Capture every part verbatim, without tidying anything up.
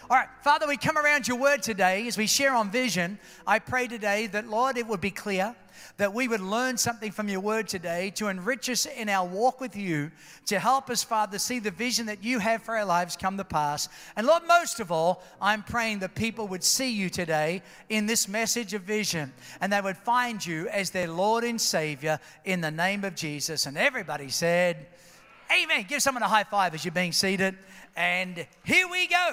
All right, Father, we come around your word today as we share on vision. I pray today that, Lord, it would be clear, that we would learn something from your word today to enrich us in our walk with you, to help us, Father, see the vision that you have for our lives come to pass. And Lord, most of all, I'm praying that people would see you today in this message of vision, and they would find you as their Lord and Savior in the name of Jesus. And everybody said, amen. Give someone a high five as you're being seated. And here we go.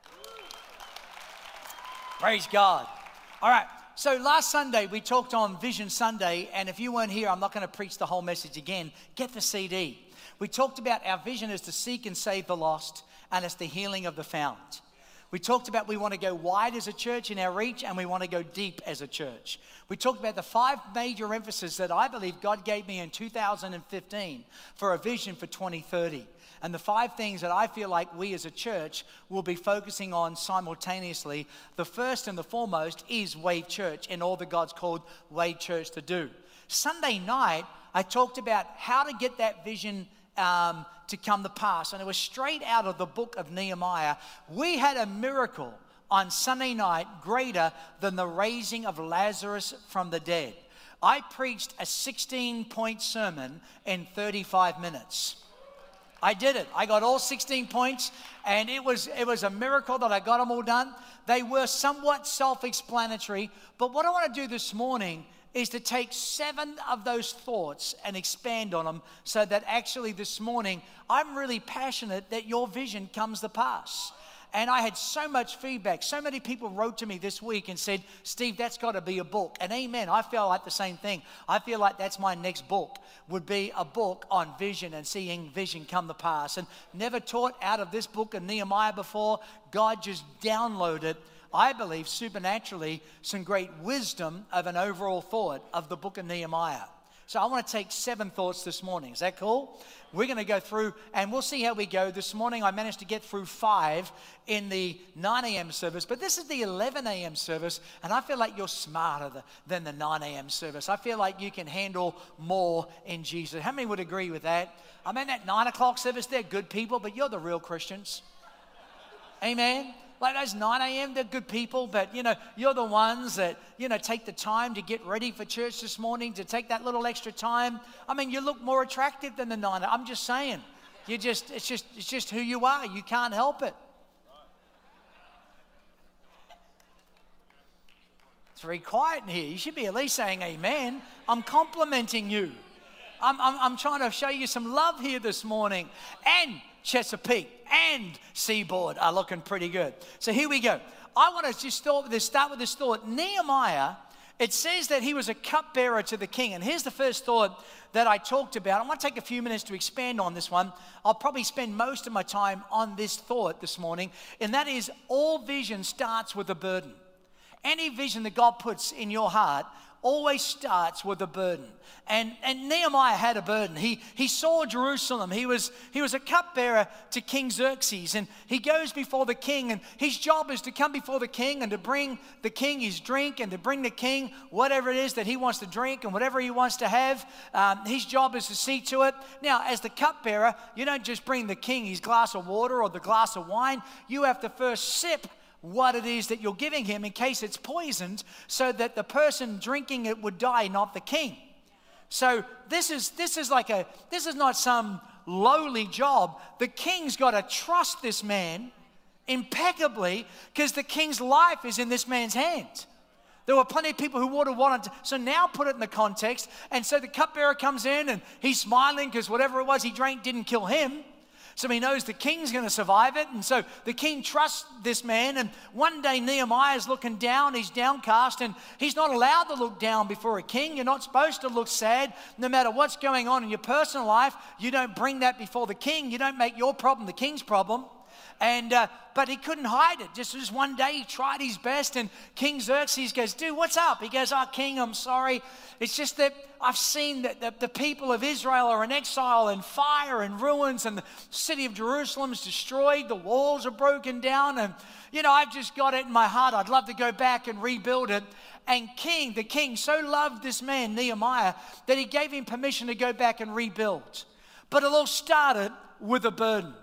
Praise God. All right. So last Sunday, we talked on Vision Sunday, and if you weren't here, I'm not going to preach the whole message again. Get the C D. We talked about our vision is to seek and save the lost, and it's the healing of the found. We talked about we want to go wide as a church in our reach, and we want to go deep as a church. We talked about the five major emphases that I believe God gave me in two thousand fifteen for a vision for twenty thirty. And the five things that I feel like we as a church will be focusing on simultaneously. The first and the foremost is Wave Church and all that God's called Wave Church to do. Sunday night, I talked about how to get that vision um, to come to pass. And it was straight out of the book of Nehemiah. We had a miracle on Sunday night greater than the raising of Lazarus from the dead. I preached a sixteen-point sermon in thirty-five minutes. I did it. I got all sixteen points, and it was it was a miracle that I got them all done. They were somewhat self-explanatory, but what I want to do this morning is to take seven of those thoughts and expand on them so that actually this morning I'm really passionate that your vision comes to pass. And I had so much feedback. So many people wrote to me this week and said, Steve, that's got to be a book. And amen, I feel like the same thing. I feel like that's my next book, would be a book on vision and seeing vision come to pass. And never taught out of this book of Nehemiah before. God just downloaded, I believe, supernaturally, some great wisdom of an overall thought of the book of Nehemiah. So I want to take seven thoughts this morning. Is that cool? We're going to go through, and we'll see how we go. This morning, I managed to get through five in the nine a.m. service, but this is the eleven a.m. service, and I feel like you're smarter than the nine a.m. service. I feel like you can handle more in Jesus. How many would agree with that? I mean, that nine o'clock service, they're good people, but you're the real Christians. Amen? Like those nine a.m., they're good people, but, you know, you're the ones that, you know, take the time to get ready for church this morning, to take that little extra time. I mean, you look more attractive than the nine. I'm just saying. You just, it's just, it's just who you are. You can't help it. It's very quiet in here. You should be at least saying amen. I'm complimenting you. I'm, I'm, I'm trying to show you some love here this morning. And Chesapeake and Seaboard are looking pretty good. So here we go. I want to just start with this, start with this thought. Nehemiah, it says that he was a cupbearer to the king. And here's the first thought that I talked about. I want to take a few minutes to expand on this one. I'll probably spend most of my time on this thought this morning. And that is, all vision starts with a burden. Any vision that God puts in your heart always starts with a burden. And, and Nehemiah had a burden. He, he saw Jerusalem. He was, he was a cupbearer to King Xerxes. And he goes before the king. And his job is to come before the king and to bring the king his drink and to bring the king whatever it is that he wants to drink and whatever he wants to have. Um, his job is to see to it. Now, as the cupbearer, you don't just bring the king his glass of water or the glass of wine. You have to first sip what it is that you're giving him in case it's poisoned, so that the person drinking it would die, not the king. So this is this is like a this is not some lowly job. The king's got to trust this man impeccably because the king's life is in this man's hands. There were plenty of people who would have wanted to. So now put it in the context. And so the cupbearer comes in and he's smiling because whatever it was he drank didn't kill him. So he knows the king's going to survive it. And so the king trusts this man. And one day Nehemiah's looking down. He's downcast. And he's not allowed to look down before a king. You're not supposed to look sad. No matter what's going on in your personal life, you don't bring that before the king. You don't make your problem the king's problem. And uh, but he couldn't hide it. Just, just one day he tried his best, and King Xerxes goes, dude, what's up? He goes, oh, king, I'm sorry. It's just that I've seen that the, the people of Israel are in exile and fire and ruins, and the city of Jerusalem is destroyed. The walls are broken down. And, you know, I've just got it in my heart. I'd love to go back and rebuild it. And king, the king so loved this man, Nehemiah, that he gave him permission to go back and rebuild. But it all started with a burden.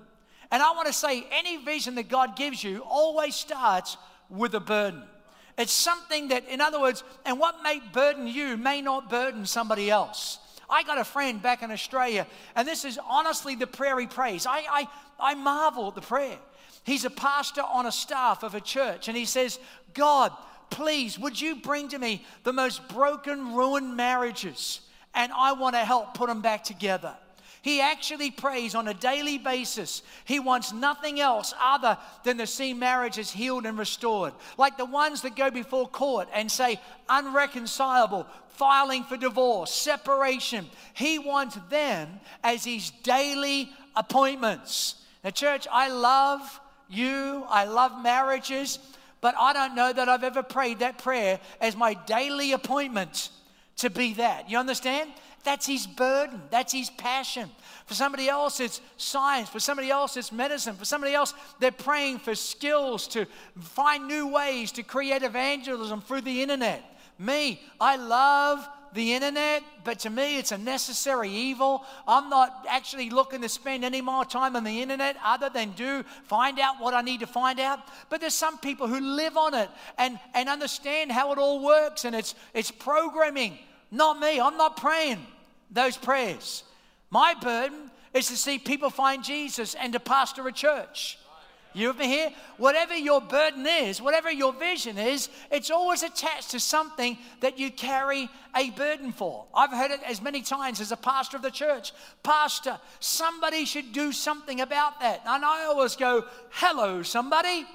And I want to say any vision that God gives you always starts with a burden. It's something that, in other words, and what may burden you may not burden somebody else. I got a friend back in Australia, and this is honestly the prayer he prays. I, I, I marvel at the prayer. He's a pastor on a staff of a church, and he says, God, please, would you bring to me the most broken, ruined marriages, and I want to help put them back together. He actually prays on a daily basis. He wants nothing else other than to see marriages healed and restored. Like the ones that go before court and say unreconcilable, filing for divorce, separation. He wants them as his daily appointments. Now, church, I love you. I love marriages. But I don't know that I've ever prayed that prayer as my daily appointment to be that. You understand? That's his burden. That's his passion. For somebody else, it's science. For somebody else, it's medicine. For somebody else, they're praying for skills to find new ways to create evangelism through the internet. Me, I love the internet, but to me, it's a necessary evil. I'm not actually looking to spend any more time on the internet other than do find out what I need to find out. But there's some people who live on it and, and understand how it all works, and it's it's programming. Not me. I'm not praying those prayers. My burden is to see people find Jesus and to pastor a church. You ever hear? Whatever your burden is, whatever your vision is, it's always attached to something that you carry a burden for. I've heard it as many times as a pastor of the church. Pastor, somebody should do something about that. And I always go, hello, somebody.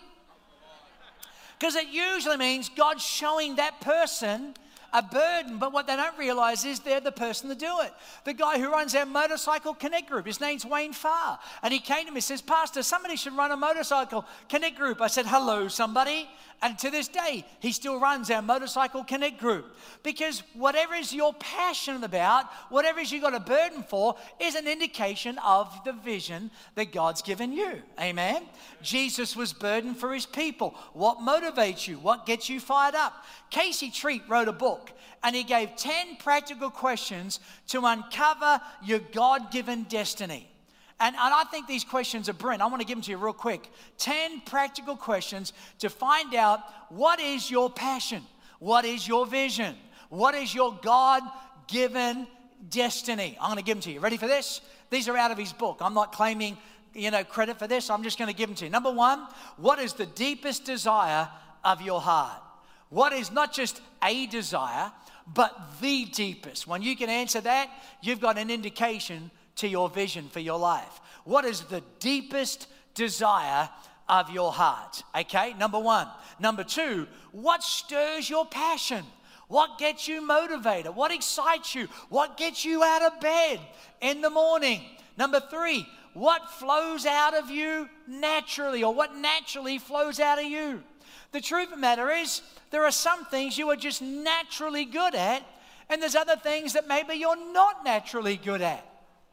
Because it usually means God's showing that person a burden, but what they don't realize is they're the person to do it. The guy who runs our Motorcycle Connect group, his name's Wayne Farr, and he came to me and says, Pastor, somebody should run a Motorcycle Connect group. I said, hello, somebody. And to this day, he still runs our Motorcycle Connect group. Because whatever is you're passionate about, whatever is you got a burden for, is an indication of the vision that God's given you. Amen? Jesus was burdened for his people. What motivates you? What gets you fired up? Casey Treat wrote a book, and he gave ten practical questions to uncover your God-given destiny. And, and I think these questions are brilliant. I want to give them to you real quick. ten practical questions to find out what is your passion? What is your vision? What is your God-given destiny? I'm going to give them to you. Ready for this? These are out of his book. I'm not claiming, you know, credit for this. I'm just going to give them to you. Number one, what is the deepest desire of your heart? What is not just a desire, but the deepest? When you can answer that, you've got an indication to your vision for your life. What is the deepest desire of your heart? Okay, number one. Number two, what stirs your passion? What gets you motivated? What excites you? What gets you out of bed in the morning? Number three, what flows out of you naturally, or what naturally flows out of you? The truth of the matter is, there are some things you are just naturally good at, and there's other things that maybe you're not naturally good at.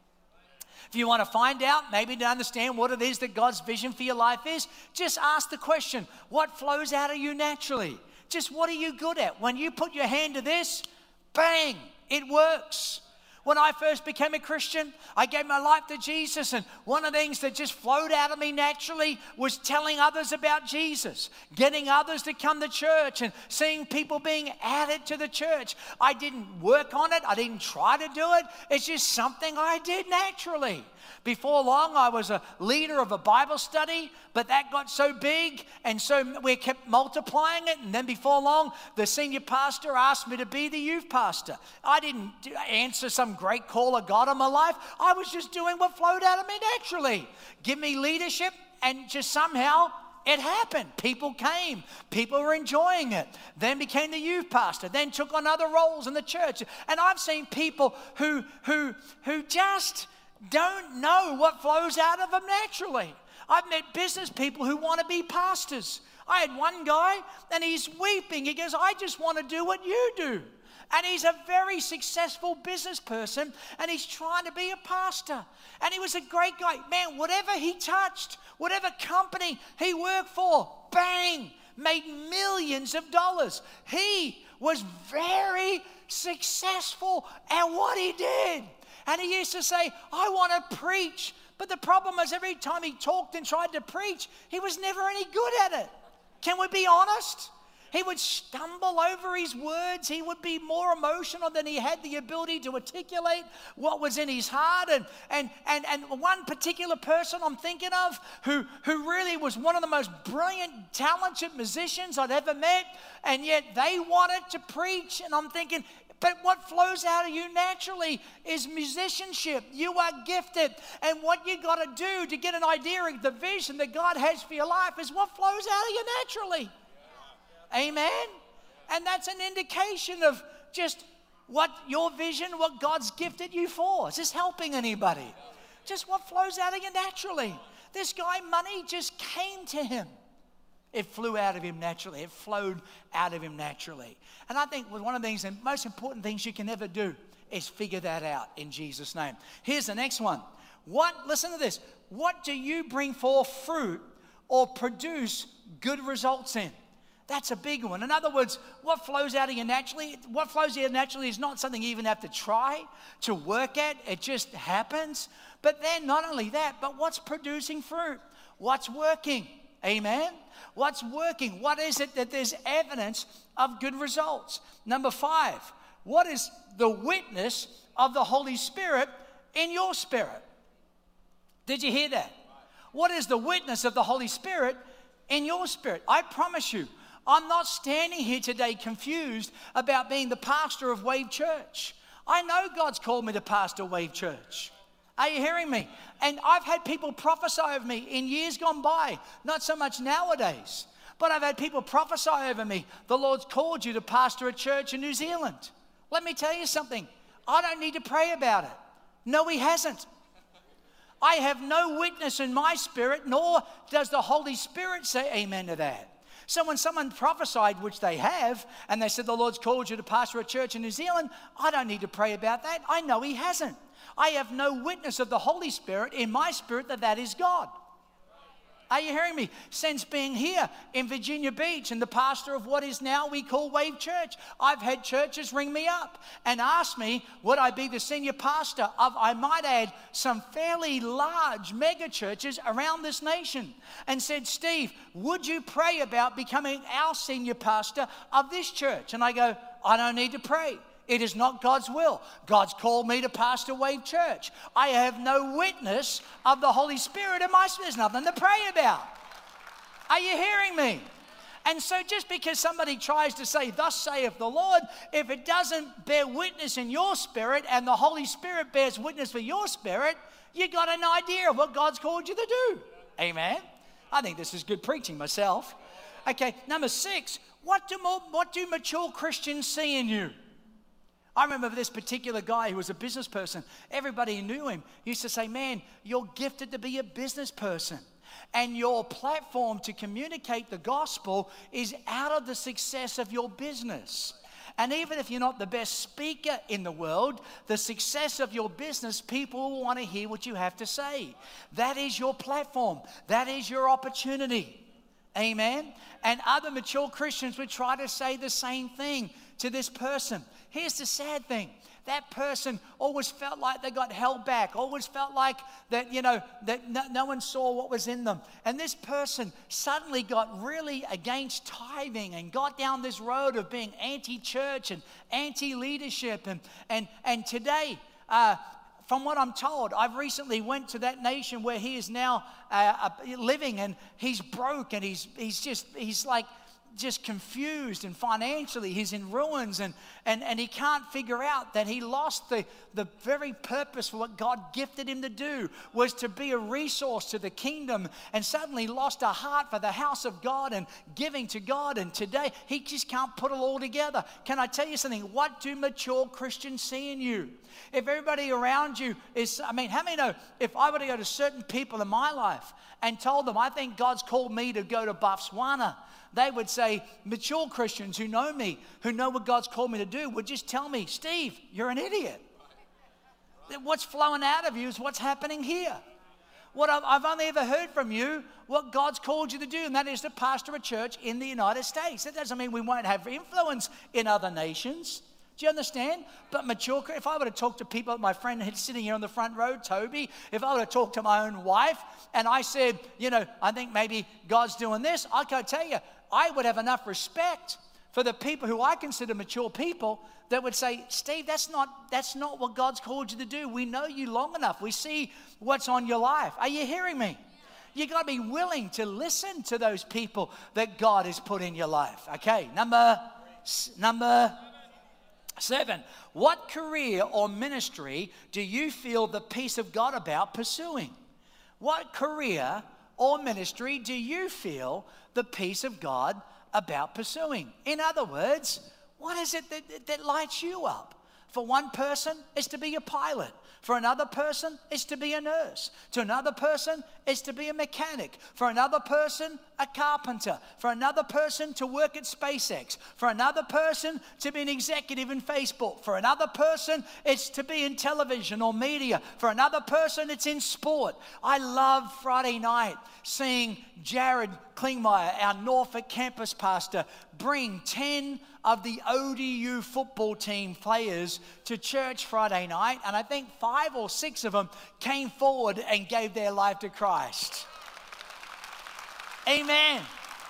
If you want to find out, maybe to understand what it is that God's vision for your life is, just ask the question, what flows out of you naturally? Just what are you good at? When you put your hand to this, bang, it works. When I first became a Christian, I gave my life to Jesus, and one of the things that just flowed out of me naturally was telling others about Jesus, getting others to come to church, and seeing people being added to the church. I didn't work on it. I didn't try to do it. It's just something I did naturally. Before long, I was a leader of a Bible study, but that got so big, and so we kept multiplying it. And then before long, the senior pastor asked me to be the youth pastor. I didn't answer some great call of God on my life. I was just doing what flowed out of me naturally. Give me leadership, and just somehow it happened. People came. People were enjoying it. Then became the youth pastor. Then took on other roles in the church. And I've seen people who who who just don't know what flows out of them naturally. I've met business people who want to be pastors. I had one guy, and he's weeping. He goes, I just want to do what you do. And he's a very successful business person, and he's trying to be a pastor. And he was a great guy. Man, whatever he touched, whatever company he worked for, bang, made millions of dollars. He was very successful at what he did. And he used to say, I want to preach But the problem is every time he talked and tried to preach, he was never any good at it. Can we be honest? He would stumble over his words. He would be more emotional than he had the ability to articulate what was in his heart. And, and, and, and one particular person I'm thinking of who, who really was one of the most brilliant, talented musicians I'd ever met, and yet they wanted to preach. And I'm thinking, but what flows out of you naturally is musicianship. You are gifted. And what you got to do to get an idea of the vision that God has for your life is what flows out of you naturally. Amen? And that's an indication of just what your vision, what God's gifted you for. Is this helping anybody? Just what flows out of you naturally. This guy, money just came to him. It flew out of him naturally. It flowed out of him naturally. And I think one of the things, the most important things you can ever do is figure that out in Jesus' name. Here's the next one. What, listen to this. What do you bring forth fruit or produce good results in? That's a big one. In other words, what flows out of you naturally, what flows out of you naturally is not something you even have to try to work at. It just happens. But then not only that, but what's producing fruit? What's working? Amen? What's working? What is it that there's evidence of good results? Number five, what is the witness of the Holy Spirit in your spirit? Did you hear that? What is the witness of the Holy Spirit in your spirit? I promise you, I'm not standing here today confused about being the pastor of Wave Church. I know God's called me to pastor Wave Church. Are you hearing me? And I've had people prophesy over me in years gone by, not so much nowadays, but I've had people prophesy over me. The Lord's called you to pastor a church in New Zealand. Let me tell you something. I don't need to pray about it. No, he hasn't. I have no witness in my spirit, nor does the Holy Spirit say amen to that. So when someone prophesied, which they have, and they said the Lord's called you to pastor a church in New Zealand, I don't need to pray about that. I know he hasn't. I have no witness of the Holy Spirit in my spirit that that is God. Are you hearing me? Since being here in Virginia Beach and the pastor of what is now we call Wave Church, I've had churches ring me up and ask me, would I be the senior pastor of, I might add, some fairly large mega churches around this nation, and said, Steve, would you pray about becoming our senior pastor of this church? And I go, I don't need to pray. It is not God's will. God's called me to pastor Wave Church. I have no witness of the Holy Spirit in my spirit. There's nothing to pray about. Are you hearing me? And so just because somebody tries to say, thus saith the Lord, if it doesn't bear witness in your spirit and the Holy Spirit bears witness for your spirit, you got an idea of what God's called you to do. Amen? I think this is good preaching myself. Okay, number six, what do, more, what do mature Christians see in you? I remember this particular guy who was a business person. Everybody who knew him used to say, man, you're gifted to be a business person. And your platform to communicate the gospel is out of the success of your business. And even if you're not the best speaker in the world, the success of your business, people will want to hear what you have to say. That is your platform. That is your opportunity. Amen? And other mature Christians would try to say the same thing to this person. Here's the sad thing. That person always felt like they got held back, always felt like that, you know, that no, no one saw what was in them. And this person suddenly got really against tithing and got down this road of being anti-church and anti-leadership. And, and, and today, uh, from what I'm told, I've recently went to that nation where he is now uh, living, and he's broke, and he's he's just, he's like, just confused, and financially he's in ruins, and, and, and he can't figure out that he lost the, the very purpose for what God gifted him to do, was to be a resource to the kingdom, and suddenly lost a heart for the house of God and giving to God. And today he just can't put it all together. Can I tell you something? What do mature Christians see in you? If everybody around you is, I mean, how many know if I were to go to certain people in my life and told them, I think God's called me to go to Botswana, they would say, mature Christians who know me, who know what God's called me to do, would just tell me, Steve, you're an idiot. What's flowing out of you is what's happening here. What I've, I've only ever heard from you, what God's called you to do, and that is to pastor a church in the United States. That doesn't mean we won't have influence in other nations. Do you understand? But mature, if I were to talk to people, my friend sitting here on the front row, Toby, if I were to talk to my own wife and I said, you know, I think maybe God's doing this, I can tell you, I would have enough respect for the people who I consider mature people that would say, Steve, that's not, that's not what God's called you to do. We know you long enough. We see what's on your life. Are you hearing me? You got to be willing to listen to those people that God has put in your life. Okay, number, number seven. What career or ministry do you feel the peace of God about pursuing? What career or ministry do you feel the peace of God about pursuing? In other words, what is it that, that lights you up? For one person, it's to be a pilot. For another person, it's to be a nurse. To another person, it's to be a mechanic. For another person, a carpenter. For another person, to work at SpaceX. For another person, to be an executive in Facebook. For another person, it's to be in television or media. For another person, it's in sport. I love Friday night seeing Jared Klingmeyer, our Norfolk campus pastor, bring ten of the O D U football team players to church Friday night, and I think five or six of them came forward and gave their life to Christ. Amen.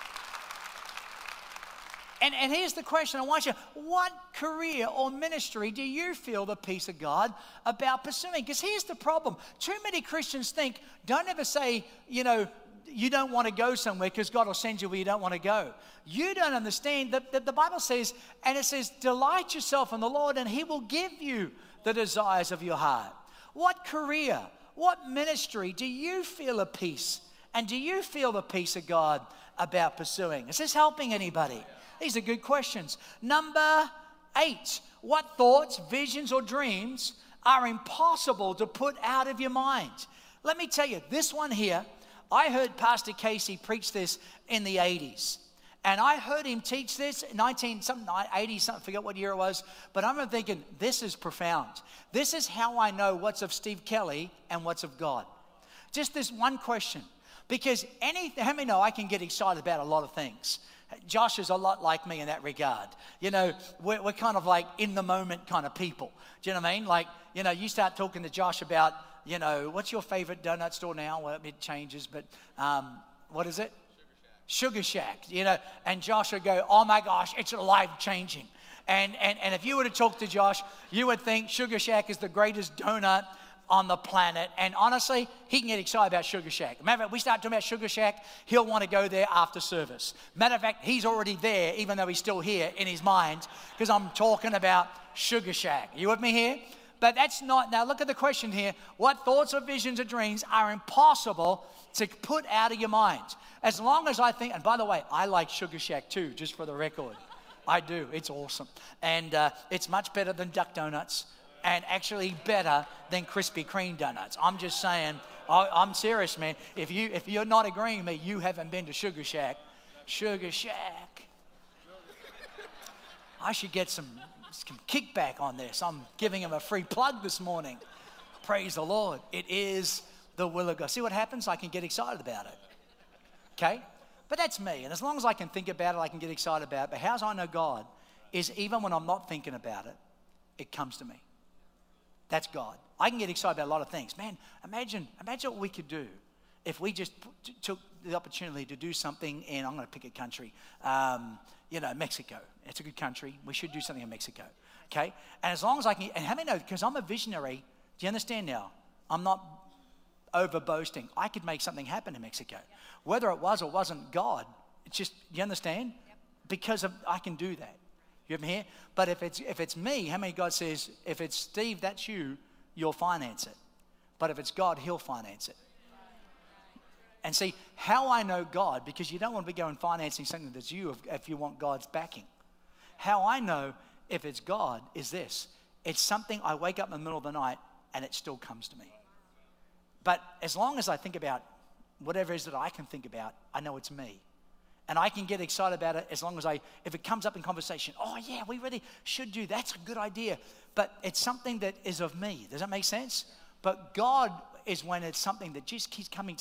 And, and here's the question I want you, what career or ministry do you feel the peace of God about pursuing? Because here's the problem. Too many Christians think, don't ever say, you know, you don't want to go somewhere because God will send you where you don't want to go. You don't understand that, that the Bible says, and it says, delight yourself in the Lord and He will give you the desires of your heart. What career, what ministry do you feel a peace? And do you feel the peace of God about pursuing? Is this helping anybody? These are good questions. Number eight, what thoughts, visions, or dreams are impossible to put out of your mind? Let me tell you, this one here, I heard Pastor Casey preach this in the eighties. And I heard him teach this in nineteen something eighty something, I forget what year it was. But I remember thinking, this is profound. This is how I know what's of Steve Kelly and what's of God. Just this one question. Because any, how many know I can get excited about a lot of things? Josh is a lot like me in that regard. You know, we're, we're kind of like in the moment kind of people. Do you know what I mean? Like, you know, you start talking to Josh about, you know, what's your favorite donut store now? Well, it changes, but um, what is it? Sugar Shack. Sugar Shack, you know, and Josh would go, oh my gosh, it's life-changing. And, and, and if you were to talk to Josh, you would think Sugar Shack is the greatest donut on the planet. And honestly, he can get excited about Sugar Shack. Matter of fact, we start talking about Sugar Shack, he'll want to go there after service. Matter of fact, he's already there, even though he's still here in his mind, because I'm talking about Sugar Shack. You with me here? But that's not, now look at the question here. What thoughts or visions or dreams are impossible to put out of your mind? As long as I think, and by the way, I like Sugar Shack too, just for the record. I do, it's awesome. And uh, it's much better than Duck Donuts, and actually better than Krispy Kreme donuts. I'm just saying, I, I'm serious, man. If, you, if you're not agreeing with me, you haven't been to Sugar Shack. Sugar Shack. I should get some, some kickback on this. I'm giving him a free plug this morning. Praise the Lord. It is the will of God. See what happens? I can get excited about it. Okay? But that's me. And as long as I can think about it, I can get excited about it. But how I know God is even when I'm not thinking about it, it comes to me. That's God. I can get excited about a lot of things. Man, imagine, imagine what we could do if we just t- took the opportunity to do something in, I'm going to pick a country, um, you know, Mexico. It's a good country. We should do something in Mexico, okay? And as long as I can, and how many know, because I'm a visionary, do you understand now? I'm not over boasting. I could make something happen in Mexico. Whether it was or wasn't God, it's just, you understand? Yep. Because of, I can do that. You have me here? But if it's if it's me, how many God says, if it's Steve, that's you, you'll finance it. But if it's God, He'll finance it. And see, how I know God, because you don't want to be going financing something that's you if, if you want God's backing. How I know if it's God is this. It's something I wake up in the middle of the night and it still comes to me. But as long as I think about whatever it is that I can think about, I know it's me. And I can get excited about it as long as I, if it comes up in conversation, oh yeah, we really should do, that's a good idea. But it's something that is of me. Does that make sense? But God is when it's something that just keeps coming to me.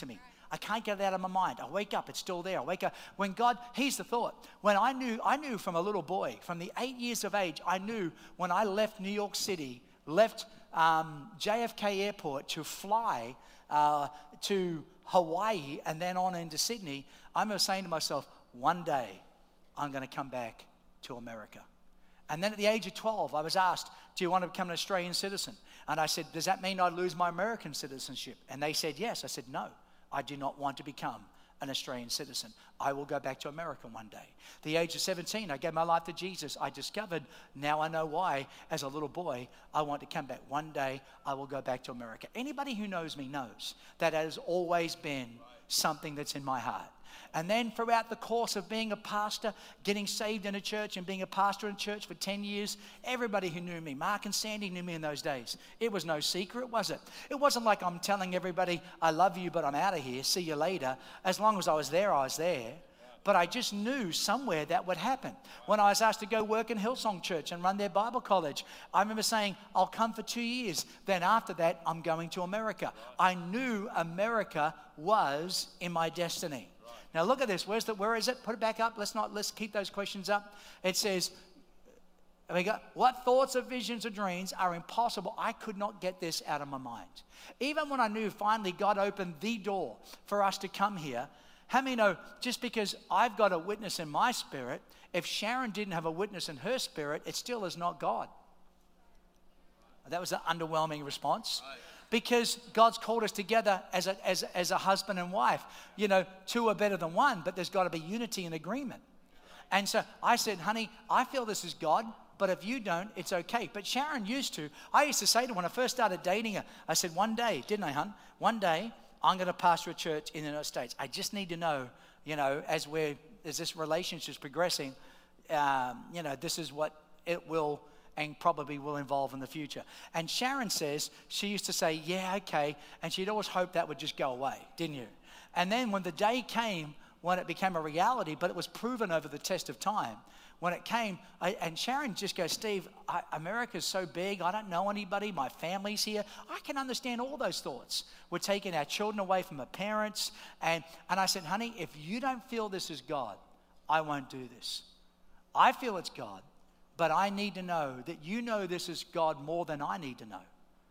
I can't get it out of my mind. I wake up, it's still there. I wake up. When God, here's the thought. When I knew, I knew from a little boy, from the eight years of age, I knew when I left New York City, left um, J F K Airport to fly uh, to Hawaii and then on into Sydney, I remember saying to myself, one day I'm going to come back to America. And then at the age of twelve, I was asked, do you want to become an Australian citizen? And I said, does that mean I'd lose my American citizenship? And they said, yes. I said, no, I do not want to become an Australian citizen. I will go back to America one day. The age of seventeen, I gave my life to Jesus. I discovered, now I know why, as a little boy, I want to come back. One day, I will go back to America. Anybody who knows me knows that has always been something that's in my heart. And then throughout the course of being a pastor, getting saved in a church and being a pastor in church for ten years, everybody who knew me, Mark and Sandy knew me in those days. It was no secret, was it? It wasn't like I'm telling everybody, I love you, but I'm out of here. See you later. As long as I was there, I was there. But I just knew somewhere that would happen. When I was asked to go work in Hillsong Church and run their Bible college, I remember saying, I'll come for two years. Then after that, I'm going to America. I knew America was in my destiny. Now look at this. Where's the, where is it? Put it back up. Let's not, let's keep those questions up. It says, we got, what thoughts or visions or dreams are impossible? I could not get this out of my mind. Even when I knew finally God opened the door for us to come here, how many know just because I've got a witness in my spirit, if Sharon didn't have a witness in her spirit, it still is not God. That was an underwhelming response. Because God's called us together as a, as, as a husband and wife. You know, two are better than one, but there's got to be unity and agreement. And so I said, honey, I feel this is God, but if you don't, it's okay. But Sharon used to. I used to say to her when I first started dating her, I said, one day, didn't I, hon? One day, I'm going to pastor a church in the United States. I just need to know, you know, as we're, as this relationship is progressing, um, you know, this is what it will and probably will involve in the future. And Sharon says, she used to say, yeah, okay. And she'd always hoped that would just go away, didn't you? And then when the day came, when it became a reality, but it was proven over the test of time, when it came, I, and Sharon just goes, Steve, I, America's so big, I don't know anybody, my family's here. I can understand all those thoughts. We're taking our children away from our parents. And, and I said, honey, if you don't feel this is God, I won't do this. I feel it's God. But I need to know that you know this is God more than I need to know.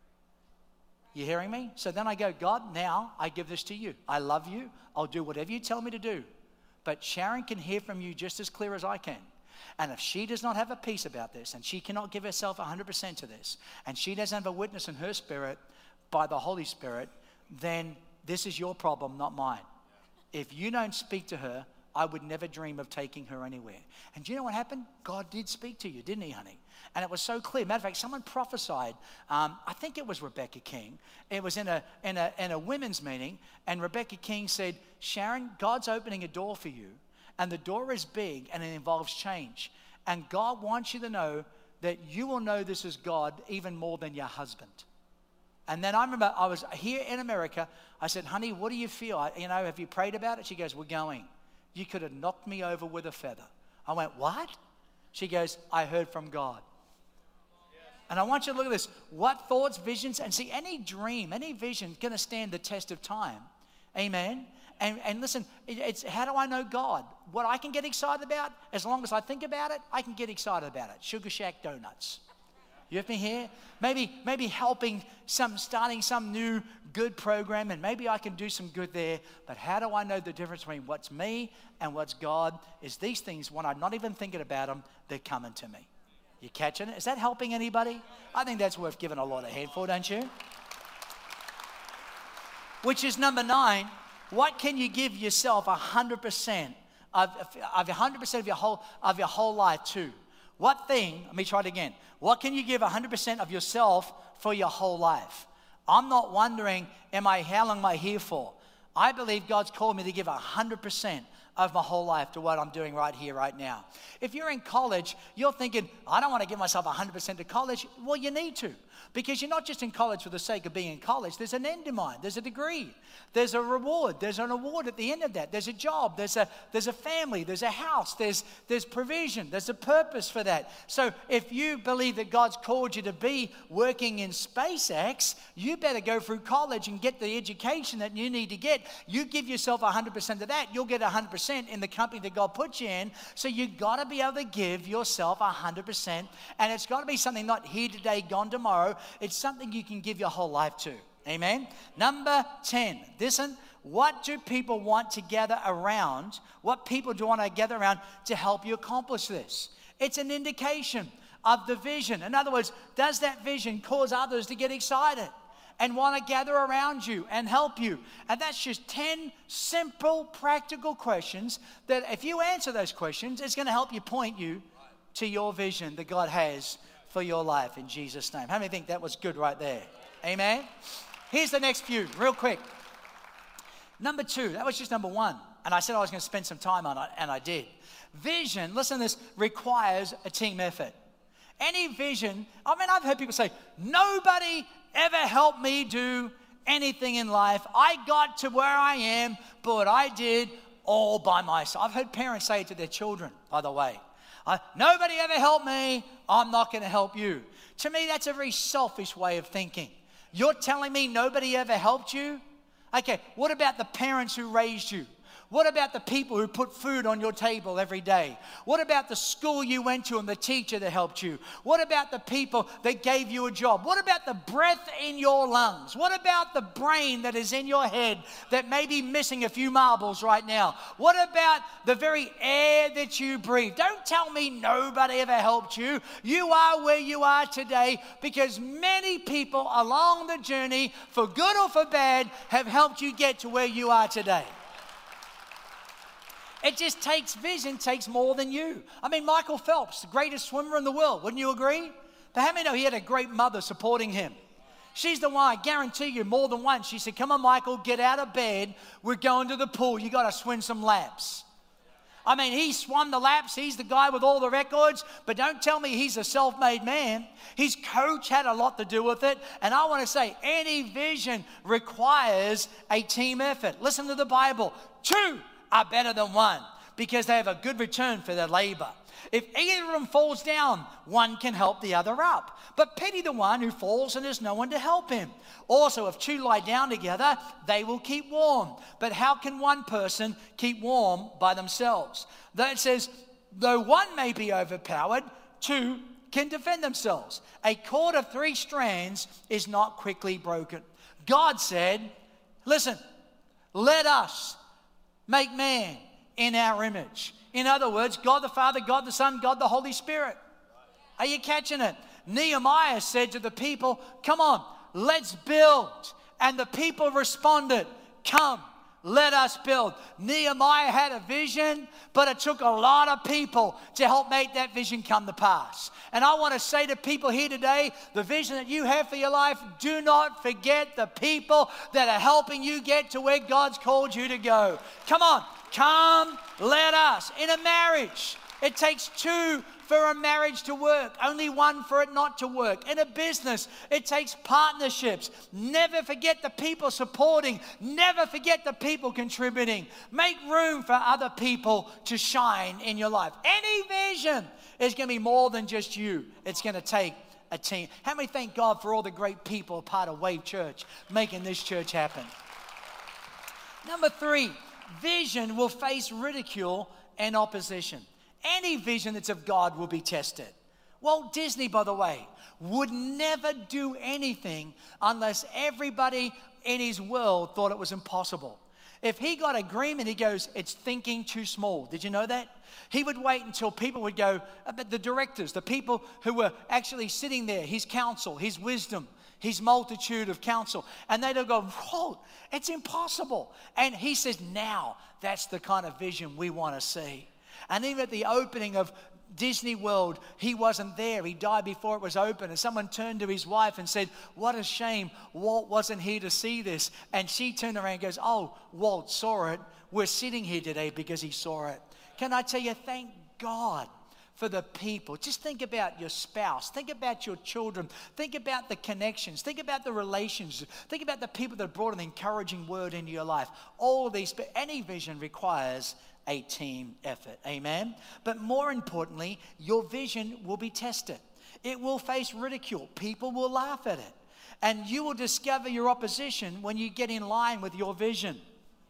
You hearing me? So then I go, God, now I give this to you. I love you. I'll do whatever you tell me to do. But Sharon can hear from you just as clear as I can. And if she does not have a peace about this, and she cannot give herself one hundred percent to this, and she doesn't have a witness in her spirit by the Holy Spirit, then this is your problem, not mine. If you don't speak to her, I would never dream of taking her anywhere. And do you know what happened? God did speak to you, didn't he, honey? And it was so clear. Matter of fact, someone prophesied. Um, I think it was Rebecca King. It was in a, in, a, in a women's meeting. And Rebecca King said, Sharon, God's opening a door for you. And the door is big and it involves change. And God wants you to know that you will know this is God even more than your husband. And then I remember I was here in America. I said, honey, what do you feel? I, you know, have you prayed about it? She goes, we're going. You could have knocked me over with a feather. I went, what? She goes, I heard from God. And I want you to look at this. What thoughts, visions, and see, any dream, any vision is going to stand the test of time. Amen? And, and listen, it, it's how do I know God? What I can get excited about, as long as I think about it, I can get excited about it. Sugar Shack Donuts. You have me here? Maybe, maybe helping some, starting some new good program, and maybe I can do some good there. But how do I know the difference between what's me and what's God? Is these things, when I'm not even thinking about them, they're coming to me. You catching it? Is that helping anybody? I think that's worth giving a lot of head for, don't you? Which is number nine. What can you give yourself one hundred percent of, of one hundred percent of your whole of your whole life to? What thing, let me try it again. What can you give one hundred percent of yourself for your whole life? I'm not wondering, am I, how long am I here for? I believe God's called me to give one hundred percent of my whole life to what I'm doing right here, right now. If you're in college, you're thinking, I don't want to give myself one hundred percent to college. Well, you need to, because you're not just in college for the sake of being in college. There's an end in mind. There's a degree. There's a reward. There's an award at the end of that. There's a job. There's a there's a family. There's a house. There's there's provision. There's a purpose for that. So if you believe that God's called you to be working in SpaceX, you better go through college and get the education that you need to get. You give yourself one hundred percent of that, you'll get one hundred percent in the company that God put you in. So you've got to be able to give yourself one hundred percent. And it's got to be something not here today, gone tomorrow. It's something you can give your whole life to. Amen. Number ten, listen, what do people want to gather around? What people do want to gather around to help you accomplish this? It's an indication of the vision. In other words, does that vision cause others to get excited and want to gather around you and help you? And that's just ten simple, practical questions that if you answer those questions, it's going to help you point you to your vision that God has for your life in Jesus' name. How many think that was good right there? Amen. Here's the next few, real quick. Number two, that was just number one. And I said I was going to spend some time on it, and I did. Vision, listen to this, requires a team effort. Any vision, I mean, I've heard people say, nobody ever helped me do anything in life. I got to where I am, but I did all by myself. I've heard parents say it to their children, by the way. Uh, nobody ever helped me, I'm not going to help you. To me, that's a very selfish way of thinking. You're telling me nobody ever helped you? Okay, what about the parents who raised you? What about the people who put food on your table every day? What about the school you went to and the teacher that helped you? What about the people that gave you a job? What about the breath in your lungs? What about the brain that is in your head that may be missing a few marbles right now? What about the very air that you breathe? Don't tell me nobody ever helped you. You are where you are today because many people along the journey, for good or for bad, have helped you get to where you are today. It just takes vision, takes more than you. I mean, Michael Phelps, the greatest swimmer in the world, wouldn't you agree? But how many know he had a great mother supporting him? She's the one, I guarantee you, more than once. She said, come on, Michael, get out of bed. We're going to the pool. You got to swim some laps. I mean, he swam the laps. He's the guy with all the records. But don't tell me he's a self-made man. His coach had a lot to do with it. And I want to say, any vision requires a team effort. Listen to the Bible. Two are better than one because they have a good return for their labor. If either of them falls down, one can help the other up. But pity the one who falls and there's no one to help him. Also, if two lie down together, they will keep warm. But how can one person keep warm by themselves? Though it says, though one may be overpowered, two can defend themselves. A cord of three strands is not quickly broken. God said, listen, let us make man in our image. In other words, God the Father, God the Son, God the Holy Spirit. Are you catching it? Nehemiah said to the people, come on, let's build. And the people responded, come, let us build. Nehemiah had a vision, but it took a lot of people to help make that vision come to pass. And I want to say to people here today, the vision that you have for your life, do not forget the people that are helping you get to where God's called you to go. Come on, come, let us. In a marriage, it takes two for a marriage to work, only one for it not to work. In a business, it takes partnerships. Never forget the people supporting. Never forget the people contributing. Make room for other people to shine in your life. Any vision is going to be more than just you. It's going to take a team. How many thank God for all the great people part of Wave Church making this church happen? Number three, vision will face ridicule and opposition. Any vision that's of God will be tested. Walt Disney, by the way, would never do anything unless everybody in his world thought it was impossible. If he got agreement, he goes, it's thinking too small. Did you know that? He would wait until people would go, but the directors, the people who were actually sitting there, his counsel, his wisdom, his multitude of counsel, and they'd go, whoa, it's impossible. And he says, now that's the kind of vision we want to see. And even at the opening of Disney World, he wasn't there. He died before it was open. And someone turned to his wife and said, what a shame Walt wasn't here to see this. And she turned around and goes, oh, Walt saw it we're sitting here today because he saw it. Can I tell you, thank God for the people. Just think about your spouse. Think about your children. Think about the connections. Think about the relations. Think about the people that brought an encouraging word into your life. All of these, but any vision requires a team effort. Amen? But more importantly, your vision will be tested. It will face ridicule. People will laugh at it. And you will discover your opposition when you get in line with your vision.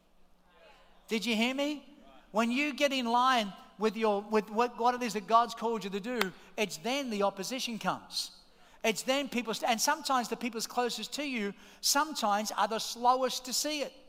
Did you hear me? When you get in line with your with what, what it is that God's called you to do, it's then the opposition comes. It's then people, and sometimes the people closest to you sometimes are the slowest to see it.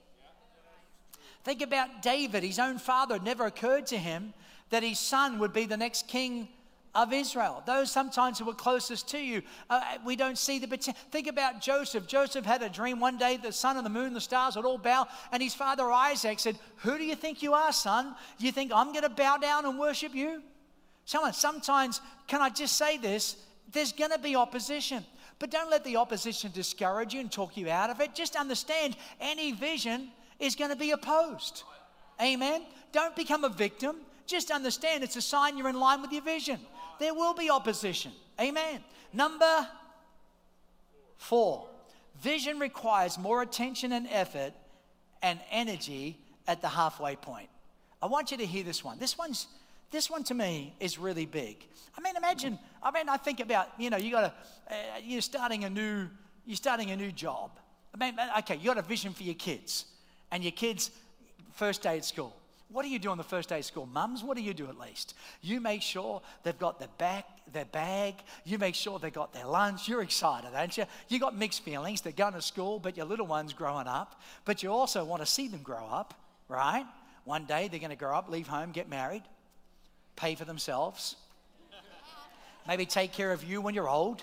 Think about David. His own father, it never occurred to him that his son would be the next king of Israel. Those sometimes who were closest to you, uh, we don't see the potential. Think about Joseph. Joseph had a dream one day, the sun and the moon, the stars would all bow, and his father Isaac said, who do you think you are, son? You think I'm going to bow down and worship you? Someone, sometimes, can I just say this? There's going to be opposition, but don't let the opposition discourage you and talk you out of it. Just understand any vision is going to be opposed. Amen? Don't become a victim. Just understand it's a sign you're in line with your vision. There will be opposition. Amen. Number four, vision requires more attention and effort and energy at the halfway point. I want you to hear this one. This one's, this one to me is really big. I mean, imagine, I mean, I think about, you know, you got a, uh, you're starting a new, you're starting a new job. I mean, okay, you got a vision for your kids and your kids' first day at school. What do you do on the first day of school? Mums, what do you do at least? You make sure they've got their bag, their bag. You make sure they've got their lunch. You're excited, aren't you? You got mixed feelings. They're going to school, but your little one's growing up. But you also want to see them grow up, right? One day they're going to grow up, leave home, get married, pay for themselves. Maybe take care of you when you're old.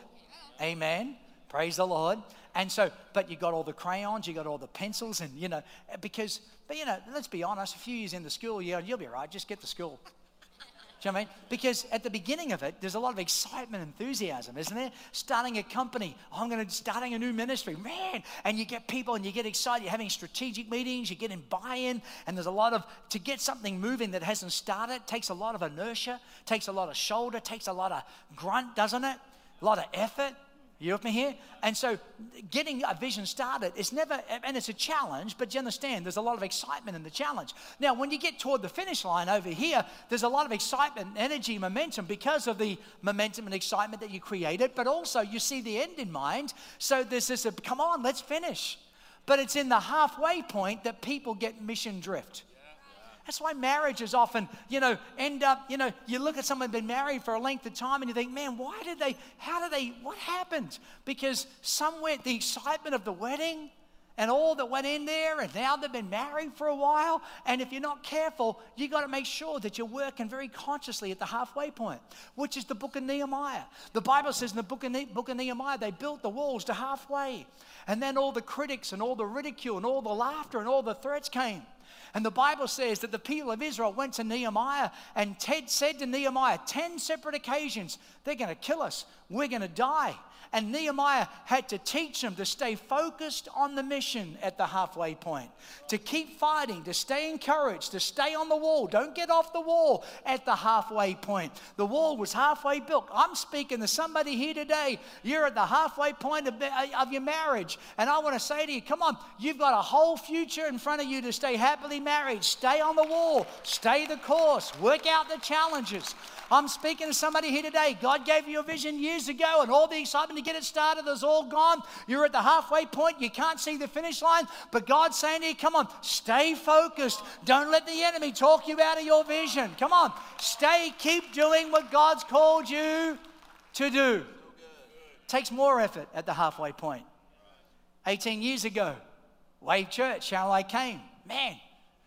Amen. Praise the Lord. And so, but you got all the crayons, you got all the pencils, and you know, because, but you know, let's be honest, a few years into school, yeah, you'll be all right, just get to school. Do you know what I mean? Because at the beginning of it, there's a lot of excitement and enthusiasm, isn't there? Starting a company, oh, I'm going to, starting a new ministry, man, and you get people and you get excited, you're having strategic meetings, you're getting buy-in, and there's a lot of, to get something moving that hasn't started, takes a lot of inertia, takes a lot of shoulder, takes a lot of grunt, doesn't it? A lot of effort. You with me here? And so getting a vision started is never, and it's a challenge, but you understand there's a lot of excitement in the challenge. Now, when you get toward the finish line over here, there's a lot of excitement, energy, momentum because of the momentum and excitement that you created, but also you see the end in mind. So there's this, come on, let's finish. But it's in the halfway point that people get mission drift. That's why marriages often, you know, end up, you know, you look at someone who's been married for a length of time and you think, man, why did they, how did they, what happened? Because somewhere the excitement of the wedding and all that went in there, and now they've been married for a while, and if you're not careful, you got to make sure that you're working very consciously at the halfway point, which is the book of Nehemiah. The Bible says in the book of, ne- book of Nehemiah, they built the walls to halfway, and then all the critics and all the ridicule and all the laughter and all the threats came. And the Bible says that the people of Israel went to Nehemiah, and Ted said to Nehemiah, ten separate occasions, they're going to kill us. We're going to die. And Nehemiah had to teach them to stay focused on the mission at the halfway point, to keep fighting, to stay encouraged, to stay on the wall. Don't get off the wall at the halfway point. The wall was halfway built. I'm speaking to somebody here today. You're at the halfway point of, of your marriage. And I want to say to you, come on, you've got a whole future in front of you to stay happily married. Stay on the wall. Stay the course. Work out the challenges. I'm speaking to somebody here today. God gave you a vision years ago, and all the excitement to get it started is all gone. You're at the halfway point. You can't see the finish line, but God's saying to you, come on, stay focused. Don't let the enemy talk you out of your vision. Come on, stay, keep doing what God's called you to do. Takes more effort at the halfway point. eighteen years ago, Wave Church, how I came. Man,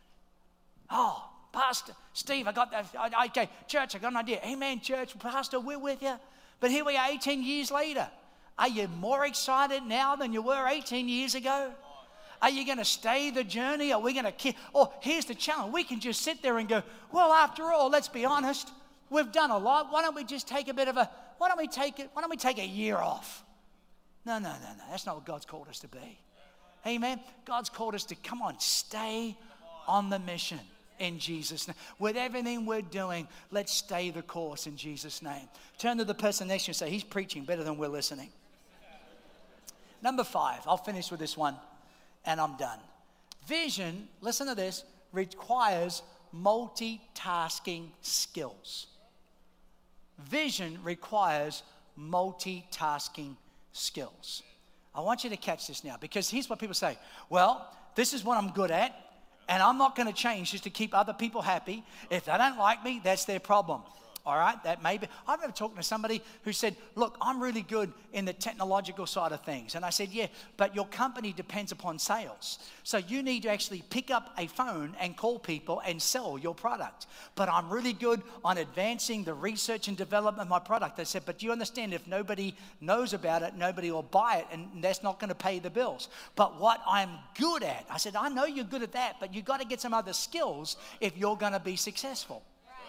oh, Pastor Steve, I got that. Okay, church, I got an idea. Amen, church, Pastor, we're with you. But here we are eighteen years later. Are you more excited now than you were eighteen years ago? Are you going to stay the journey? Are we going to keep? Oh, here's the challenge. We can just sit there and go, well, after all, let's be honest. We've done a lot. Why don't we just take a bit of a, why don't we take it, why don't we take a year off? No, no, no, no. That's not what God's called us to be. Amen. God's called us to, come on, stay on the mission in Jesus' name. With everything we're doing, let's stay the course in Jesus' name. Turn to the person next to you and say, he's preaching better than we're listening. Number five, I'll finish with this one and I'm done. Vision, listen to this, requires multitasking skills. Vision requires multitasking skills. I want you to catch this now, because here's what people say. Well, this is what I'm good at, and I'm not going to change just to keep other people happy. If they don't like me, that's their problem. All right, that may be. I remember talking to somebody who said, look, I'm really good in the technological side of things. And I said, yeah, but your company depends upon sales. So you need to actually pick up a phone and call people and sell your product. But I'm really good on advancing the research and development of my product. I said, but do you understand, if nobody knows about it, nobody will buy it, and that's not going to pay the bills. But what I'm good at, I said, I know you're good at that, but you've got to get some other skills if you're going to be successful.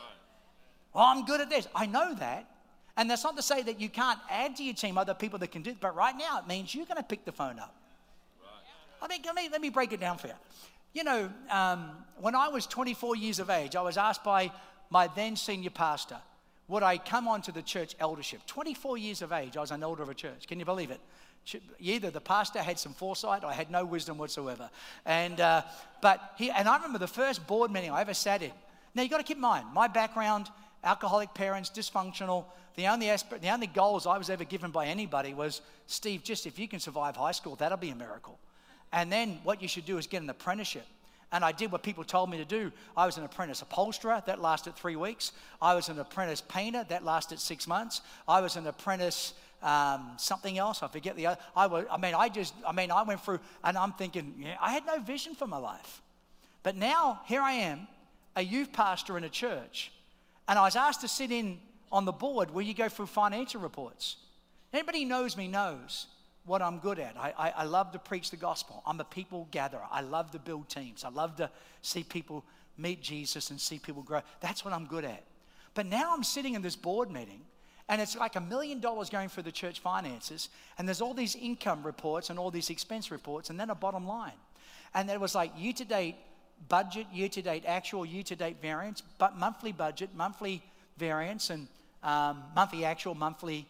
Well, I'm good at this. I know that. And that's not to say that you can't add to your team other people that can do it. But right now, it means you're going to pick the phone up. Right. I mean, let me, let me break it down for you. You know, um, when I was twenty-four years of age, I was asked by my then senior pastor, would I come on to the church eldership? twenty-four years of age, I was an elder of a church. Can you believe it? Either the pastor had some foresight, or I had no wisdom whatsoever. And, uh, but he, and I remember the first board meeting I ever sat in. Now, you've got to keep in mind, my background, alcoholic parents, dysfunctional. The only aspect, the only goals I was ever given by anybody was, Steve, just if you can survive high school, that'll be a miracle. And then what you should do is get an apprenticeship. And I did what people told me to do. I was an apprentice upholsterer. That lasted three weeks. I was an apprentice painter. That lasted six months. I was an apprentice um, something else. I forget the other. I, was, I mean, I just, I mean, I went through, and I'm thinking, yeah, I had no vision for my life. But now, here I am, a youth pastor in a church. And I was asked to sit in on the board where you go through financial reports. Anybody who knows me knows what I'm good at. I, I, I love to preach the gospel. I'm a people gatherer. I love to build teams. I love to see people meet Jesus and see people grow. That's what I'm good at. But now I'm sitting in this board meeting, and it's like a million dollars going through the church finances, and there's all these income reports and all these expense reports, and then a bottom line. And there was like year-to-date budget, year-to-date actual, year-to-date variance, but monthly budget, monthly variance, and um, monthly actual, monthly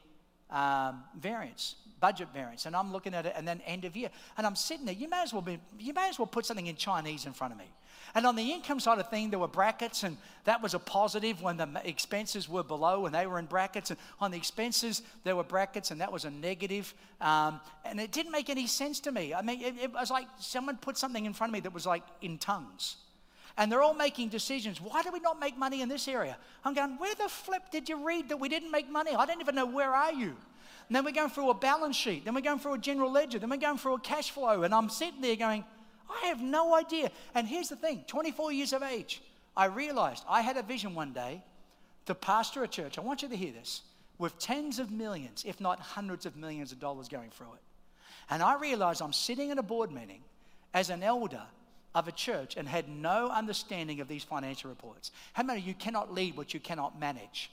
um, variance, budget variance. And I'm looking at it, and then end of year, and I'm sitting there. You may as well be, you may as well put something in Chinese in front of me. And on the income side of thing, there were brackets, and that was a positive when the expenses were below and they were in brackets. And on the expenses, there were brackets, and that was a negative. Um, and it didn't make any sense to me. I mean, it, it was like someone put something in front of me that was like in tongues. And they're all making decisions. Why do we not make money in this area? I'm going, where the flip did you read that we didn't make money? I don't even know, where are you? And then we're going through a balance sheet. Then we're going through a general ledger. Then we're going through a cash flow. And I'm sitting there going, I have no idea. And here's the thing, twenty-four years of age, I realized I had a vision one day to pastor a church. I want you to hear this, with tens of millions, if not hundreds of millions of dollars going through it. And I realized I'm sitting in a board meeting as an elder of a church and had no understanding of these financial reports. How many of you cannot lead what you cannot manage?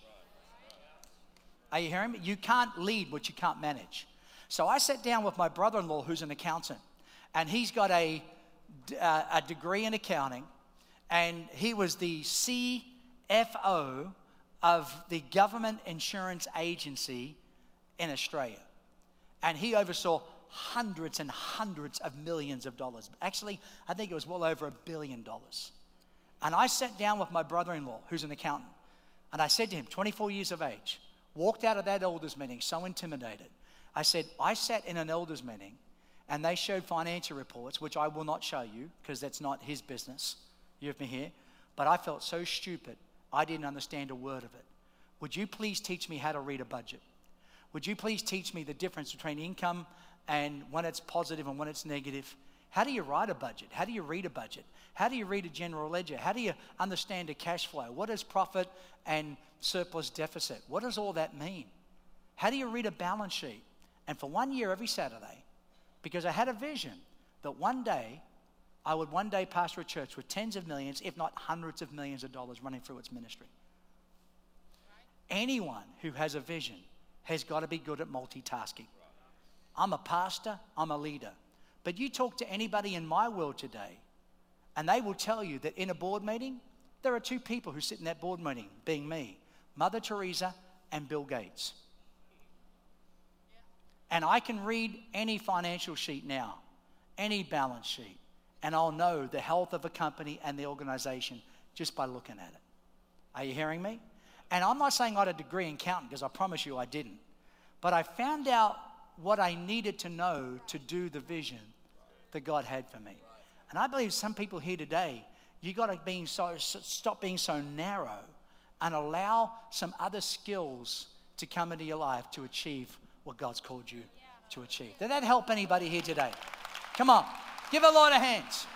Are you hearing me? You can't lead what you can't manage. So I sat down with my brother-in-law, who's an accountant, and he's got a Uh, a degree in accounting, and he was the C F O of the Government Insurance Agency in Australia. And he oversaw hundreds and hundreds of millions of dollars. Actually, I think it was well over a billion dollars. And I sat down with my brother-in-law, who's an accountant, and I said to him, twenty-four years of age, walked out of that elders meeting so intimidated. I said, I sat in an elders meeting, and they showed financial reports, which I will not show you because that's not his business. You have me here. But I felt so stupid, I didn't understand a word of it. Would you please teach me how to read a budget? Would you please teach me the difference between income and when it's positive and when it's negative? How do you write a budget? How do you read a budget? How do you read a general ledger? How do you understand a cash flow? What is profit and surplus deficit? What does all that mean? How do you read a balance sheet? And for one year, every Saturday, because I had a vision that one day, I would one day pastor a church with tens of millions, if not hundreds of millions of dollars running through its ministry. Anyone who has a vision has got to be good at multitasking. I'm a pastor, I'm a leader. But you talk to anybody in my world today, And they will tell you that in a board meeting, there are two people who sit in that board meeting, being me, Mother Teresa and Bill Gates. And I can read any financial sheet now, any balance sheet, and I'll know the health of a company and the organization just by looking at it. Are you hearing me? And I'm not saying I had a degree in accounting, because I promise you I didn't. But I found out what I needed to know to do the vision that God had for me. And I believe some people here today, you got to being so stop being so narrow and allow some other skills to come into your life to achieve what God's called you to achieve. Did that help anybody here today? Come on, give a lot of hands.